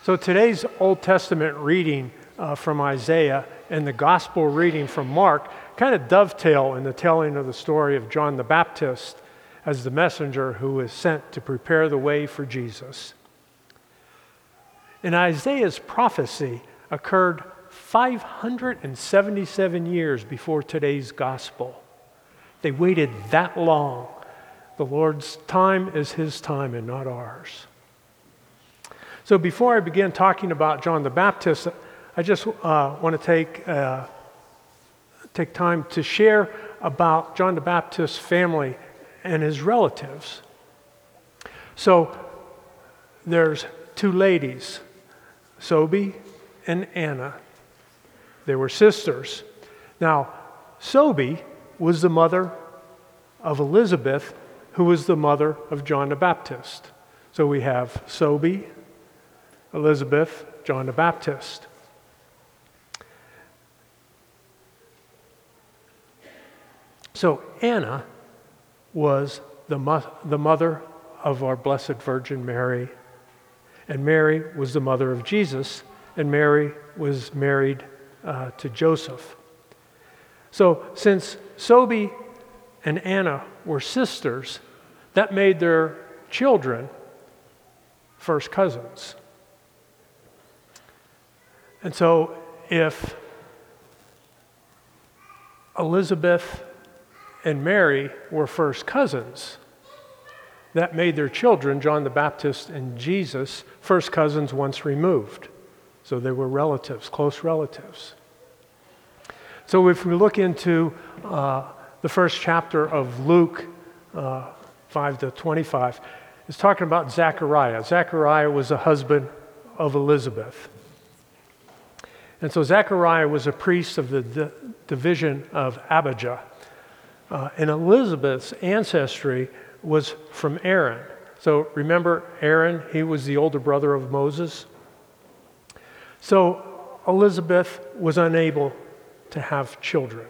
So today's Old Testament reading from Isaiah and the gospel reading from Mark kind of dovetail in the telling of the story of John the Baptist as the messenger who was sent to prepare the way for Jesus. And Isaiah's prophecy occurred 577 years before today's gospel. They waited that long. The Lord's time is His time and not ours. So before I begin talking about John the Baptist, I just want to take time to share about John the Baptist's family and his relatives. So there's two ladies, Sobi and Anna. They were sisters. Now, Sobi was the mother of Elizabeth, who was the mother of John the Baptist. So we have Sobi, Elizabeth, John the Baptist. So Anna was the mother of our Blessed Virgin Mary, and Mary was the mother of Jesus, and Mary was married to Joseph. So since Sobi and Anna were sisters, that made their children first cousins. And so if Elizabeth and Mary were first cousins, that made their children, John the Baptist and Jesus, first cousins once removed. So they were relatives, close relatives. So if we look into the first chapter of Luke 5 to 25, it's talking about Zechariah. Zechariah was the husband of Elizabeth. And so Zechariah was a priest of the division of Abijah. And Elizabeth's ancestry was from Aaron. So remember Aaron, he was the older brother of Moses. So Elizabeth was unable to have children.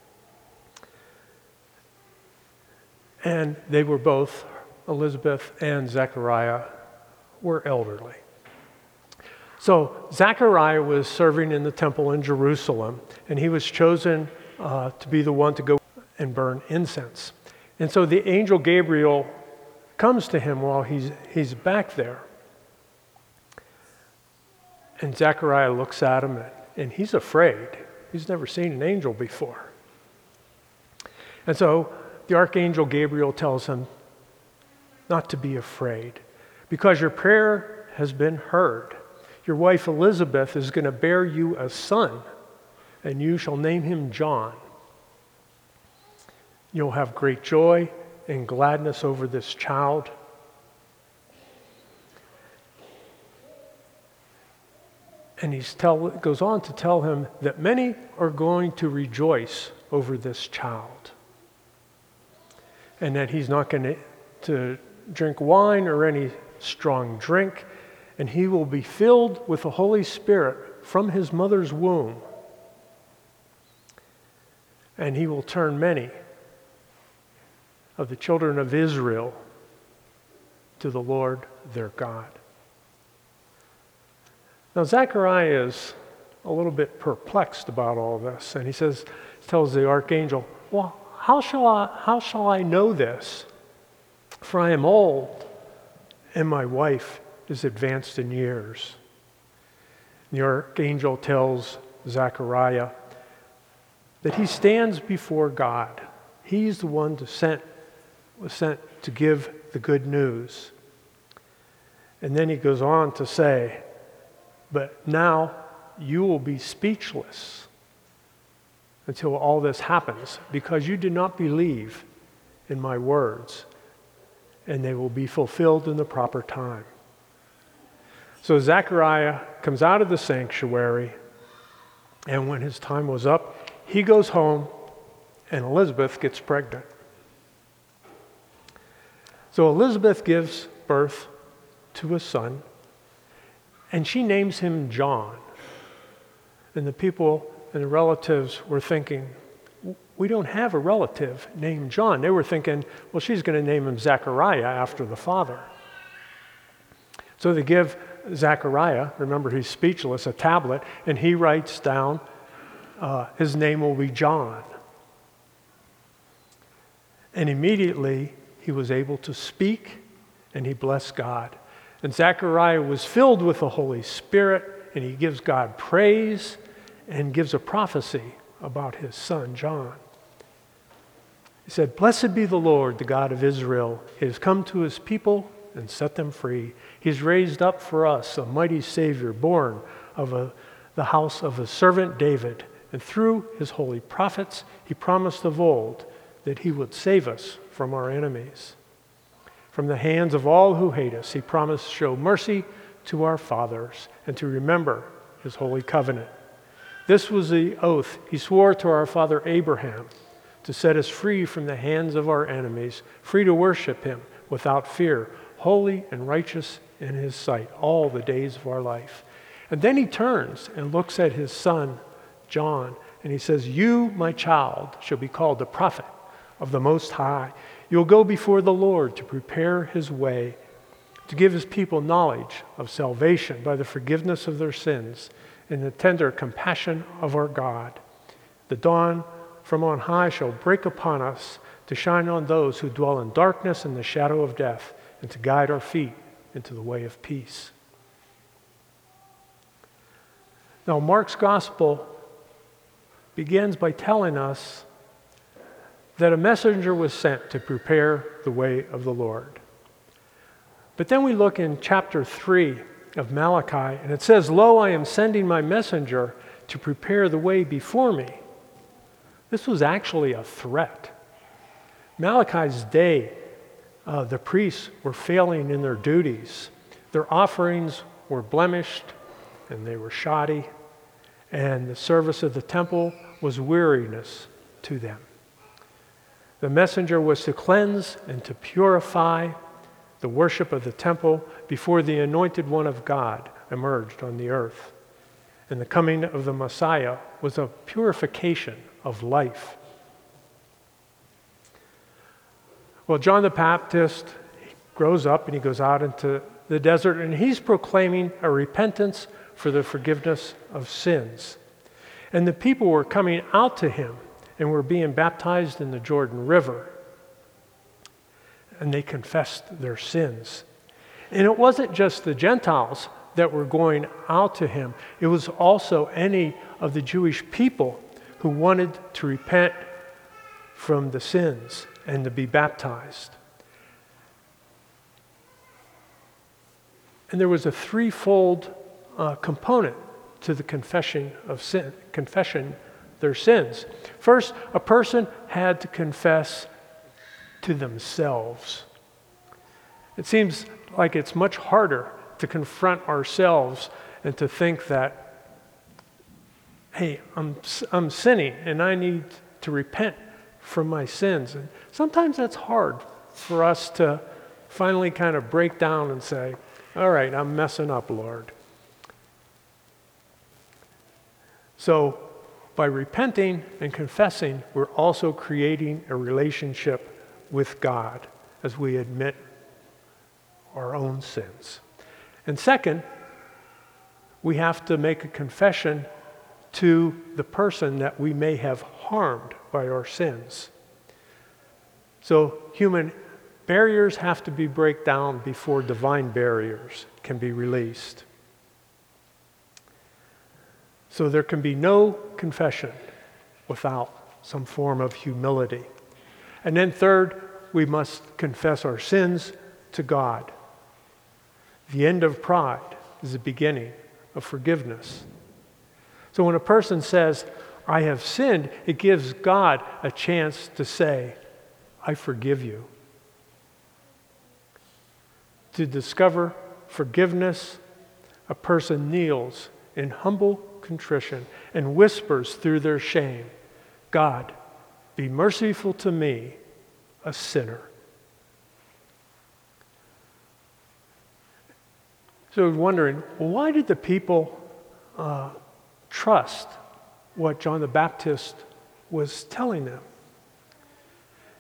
And they were both, Elizabeth and Zechariah, were elderly. So Zechariah was serving in the temple in Jerusalem, and he was chosen to be the one to go and burn incense. And so the angel Gabriel comes to him while he's back there. And Zechariah looks at him, and he's afraid. He's never seen an angel before. And so the archangel Gabriel tells him not to be afraid, because your prayer has been heard. Your wife Elizabeth is going to bear you a son, and you shall name him John. You'll have great joy and gladness over this child. And he goes on to tell him that many are going to rejoice over this child, and that he's not going to drink wine or any strong drink, and he will be filled with the Holy Spirit from his mother's womb. And he will turn many of the children of Israel to the Lord their God. Now Zechariah is a little bit perplexed about all this, and he tells the archangel, well, how shall I know this? For I am old, and my wife is advanced in years. The archangel tells Zechariah that he stands before God. He's the one was sent to give the good news. And then he goes on to say, but now you will be speechless until all this happens, because you did not believe in my words, and they will be fulfilled in the proper time. So Zechariah comes out of the sanctuary, and when his time was up, he goes home, and Elizabeth gets pregnant. So Elizabeth gives birth to a son, and she names him John. And the people and the relatives were thinking, we don't have a relative named John. They were thinking, well, she's going to name him Zechariah after the father. So they give Zechariah, remember he's speechless, a tablet, and he writes down, his name will be John. And immediately he was able to speak, and he blessed God. And Zechariah was filled with the Holy Spirit, and he gives God praise and gives a prophecy about his son, John. He said, "Blessed be the Lord, the God of Israel. He has come to his people and set them free. He's raised up for us a mighty Savior, born of the house of his servant David. And through his holy prophets, he promised of old that he would save us from our enemies. From the hands of all who hate us, he promised to show mercy to our fathers and to remember his holy covenant. This was the oath he swore to our father Abraham, to set us free from the hands of our enemies, free to worship him without fear, holy and righteous in his sight all the days of our life." And then he turns and looks at his son, John, and he says, "You, my child, shall be called the prophet of the Most High. You'll go before the Lord to prepare his way, to give his people knowledge of salvation by the forgiveness of their sins and the tender compassion of our God. The dawn from on high shall break upon us to shine on those who dwell in darkness and the shadow of death, and to guide our feet into the way of peace." Now, Mark's gospel begins by telling us that a messenger was sent to prepare the way of the Lord. But then we look in chapter 3 of Malachi, and it says, "Lo, I am sending my messenger to prepare the way before me." This was actually a threat. Malachi's day, the priests were failing in their duties. Their offerings were blemished and they were shoddy, and the service of the temple was weariness to them. The messenger was to cleanse and to purify the worship of the temple before the anointed one of God emerged on the earth. And the coming of the Messiah was a purification of life. Well, John the Baptist grows up and he goes out into the desert, and he's proclaiming a repentance for the forgiveness of sins. And the people were coming out to him and were being baptized in the Jordan River. And they confessed their sins. And it wasn't just the Gentiles that were going out to him. It was also any of the Jewish people who wanted to repent from the sins and to be baptized. And there was a threefold component to the confession of sin, confession their sins. First, a person had to confess to themselves. It seems like it's much harder to confront ourselves and to think that, hey, I'm sinning and I need to repent from my sins. And sometimes that's hard for us to finally kind of break down and say, all right, I'm messing up, Lord. So by repenting and confessing, we're also creating a relationship with God as we admit our own sins. And second, we have to make a confession to the person that we may have harmed by our sins. So human barriers have to be broken down before divine barriers can be released. So there can be no confession without some form of humility. And then third, we must confess our sins to God. The end of pride is the beginning of forgiveness. So when a person says, I have sinned, it gives God a chance to say, I forgive you. To discover forgiveness, a person kneels in humble contrition and whispers through their shame, God, be merciful to me, a sinner. So I was wondering, why did the people trust what John the Baptist was telling them?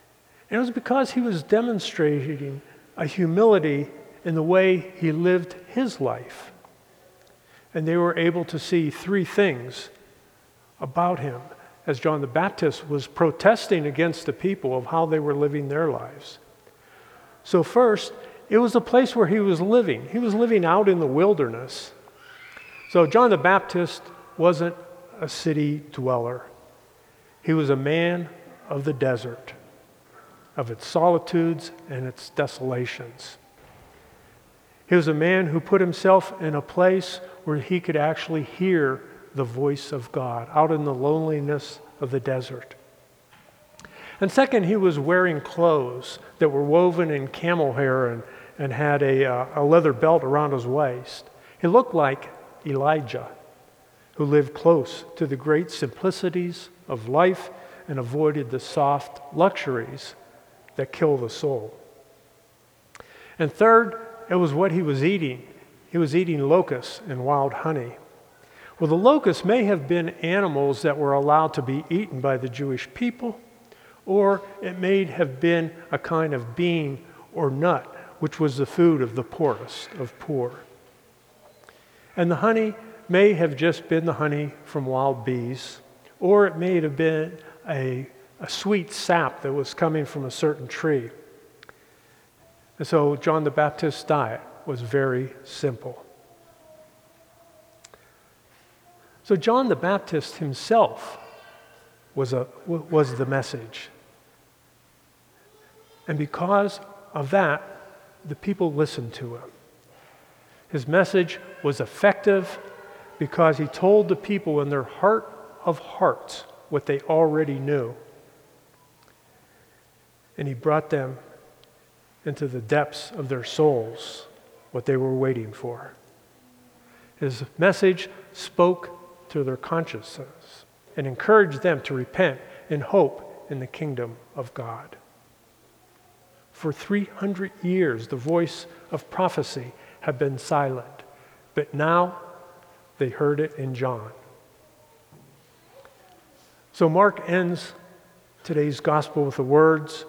And it was because he was demonstrating a humility in the way he lived his life. And they were able to see three things about him as John the Baptist was protesting against the people of how they were living their lives. So first, it was the place where he was living. He was living out in the wilderness. So John the Baptist wasn't a city dweller. He was a man of the desert, of its solitudes and its desolations. He was a man who put himself in a place where he could actually hear the voice of God, out in the loneliness of the desert. And second, he was wearing clothes that were woven in camel hair and had a leather belt around his waist. He looked like Elijah, who lived close to the great simplicities of life and avoided the soft luxuries that kill the soul. And third, it was what he was eating. He was eating locusts and wild honey. Well, the locusts may have been animals that were allowed to be eaten by the Jewish people, or it may have been a kind of bean or nut, which was the food of the poorest of poor. And the honey may have just been the honey from wild bees, or it may have been a sweet sap that was coming from a certain tree. And so John the Baptist's diet was very simple. So John the Baptist himself was the message. And because of that, the people listened to him. His message was effective because he told the people in their heart of hearts what they already knew. And he brought them into the depths of their souls, what they were waiting for. His message spoke to their consciences and encouraged them to repent and hope in the kingdom of God. For 300 years, the voice of prophecy had been silent, but now they heard it in John. So Mark ends today's gospel with the words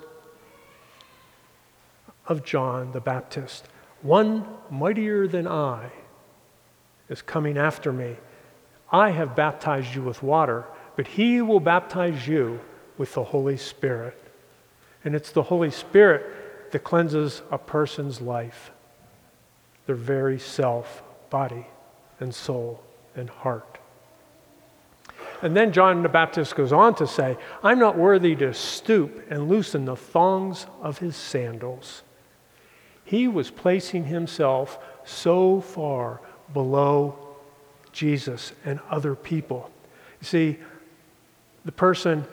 of John the Baptist. One mightier than I is coming after me. I have baptized you with water, but he will baptize you with the Holy Spirit. And it's the Holy Spirit that cleanses a person's life, their very self, body, and soul, and heart. And then John the Baptist goes on to say, I'm not worthy to stoop and loosen the thongs of his sandals. He was placing himself so far below Jesus and other people. You see, the person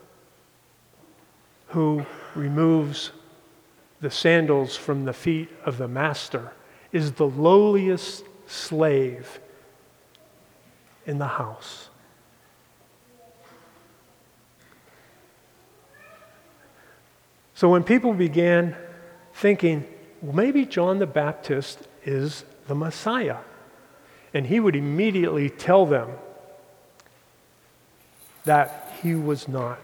who removes the sandals from the feet of the master is the lowliest slave in the house. So when people began thinking, well, maybe John the Baptist is the Messiah, and he would immediately tell them that he was not.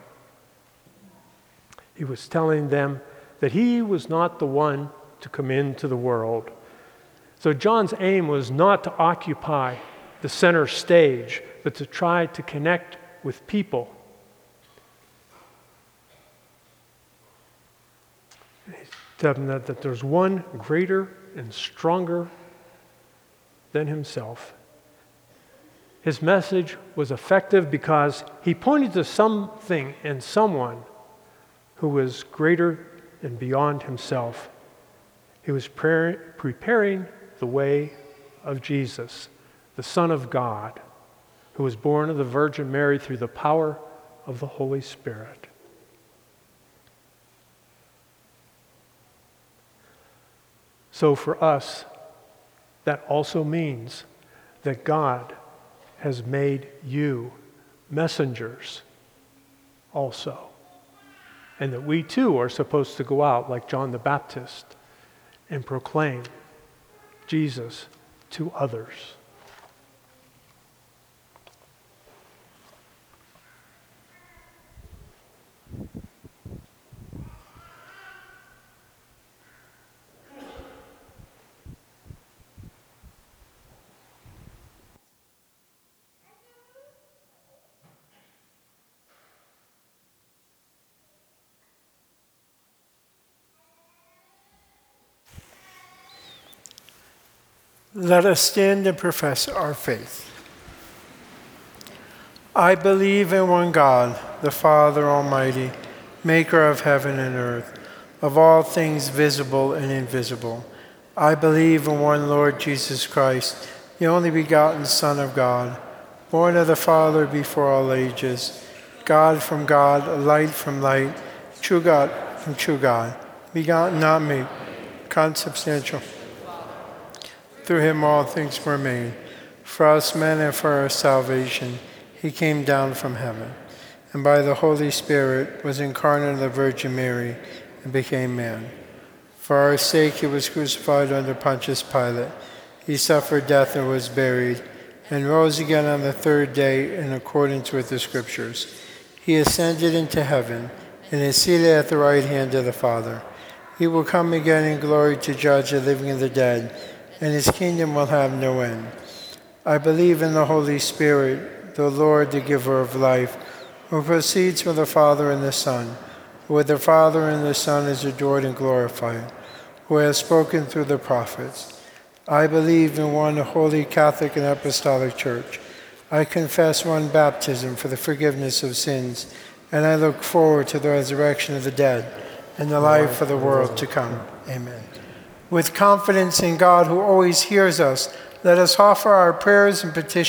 He was telling them that he was not the one to come into the world. So John's aim was not to occupy the center stage, but to try to connect with people. Tell them that there's one greater and stronger than himself. His message was effective because he pointed to something and someone who was greater and beyond himself. He was preparing the way of Jesus, the Son of God, who was born of the Virgin Mary through the power of the Holy Spirit. So for us, that also means that God has made you messengers also. And that we too are supposed to go out like John the Baptist and proclaim Jesus to others. Let us stand and profess our faith. I believe in one God, the Father Almighty, maker of heaven and earth, of all things visible and invisible. I believe in one Lord Jesus Christ, the only begotten Son of God, born of the Father before all ages, God from God, light from light, true God from true God, begotten, not made, consubstantial. Through him all things were made. For us men and for our salvation, he came down from heaven, and by the Holy Spirit was incarnate of the Virgin Mary and became man. For our sake he was crucified under Pontius Pilate. He suffered death and was buried, and rose again on the third day in accordance with the Scriptures. He ascended into heaven and is seated at the right hand of the Father. He will come again in glory to judge the living and the dead, and his kingdom will have no end. I believe in the Holy Spirit, the Lord, the giver of life, who proceeds from the Father and the Son, who with the Father and the Son is adored and glorified, who has spoken through the prophets. I believe in one holy Catholic and Apostolic Church. I confess one baptism for the forgiveness of sins, and I look forward to the resurrection of the dead and the life of the world to come. Amen. With confidence in God who always hears us, let us offer our prayers and petitions